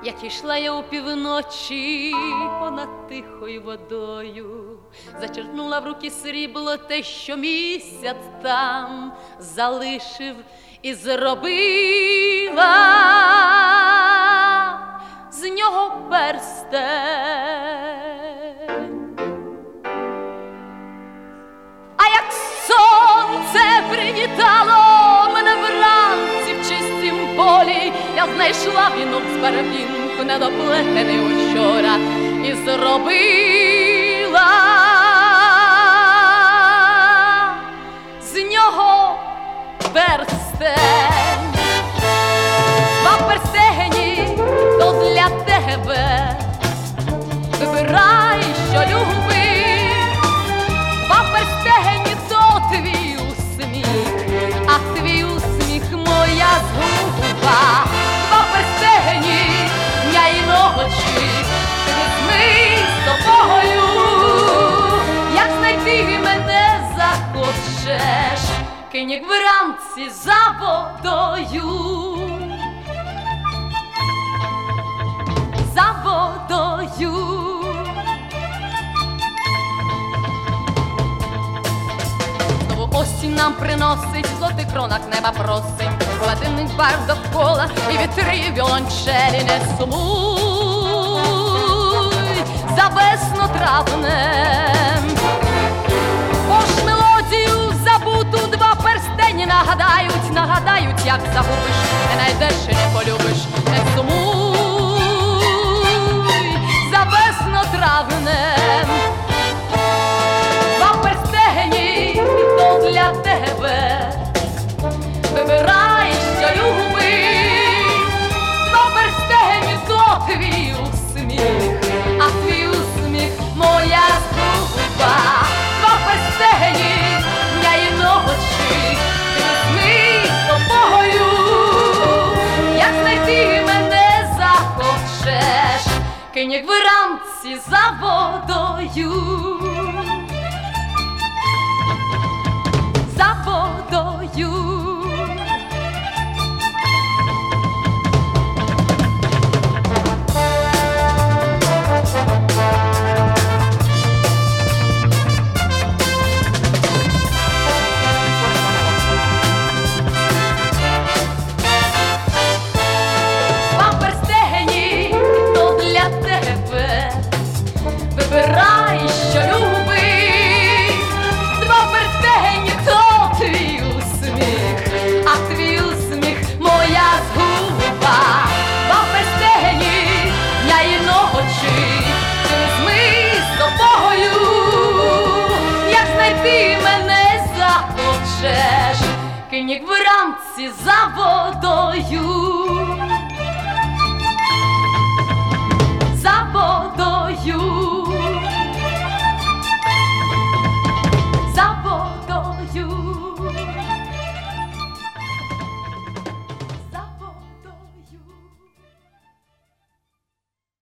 Як ішла я опівночі понад тихою водою, зачерпнула в руки срібло те, що місяць там залишив, і зробила з нього перстень. А як сонце привітало мене вранці в чистім полі, я знайшла вінок з барвінку, недоплетений учора, і зробила з нього перстень. Два перстені то для тебе, вибирай, що любиш. Два перстені то твій усміх, а твій усміх моя згуба. Два перстені дня і ночі, ти візьми з тобою. Як знайти мене захочеш, кинь як вранці за водою. За водою. Осінь нам приносить, в золотих кронах неба просить, гладинний бар довкола і вітри віолончелі. Не сумуй за весно-травнем, бо ж мелодію забуту два перстені нагадають, нагадають, як загубиш, не найдеш і не полюбиш. Не сумуй за весно-травнем, два перстені для тебе, вибирай, що любиш. Два перстені то твій усміх, а твій усміх моя згуба. Два перстені дня і ночі, ти візьми з тобою. Як знайти мене захочеш, кинь як вранці за водою. За водою. Два перстені то для тебе, вибирай, що любиш. Два перстені то твій усміх, а твій усміх моя згуба. Два перстені дня і ночі, ти візьми з тобою. Як знайти мене захочеш, кинь як вранці за водою.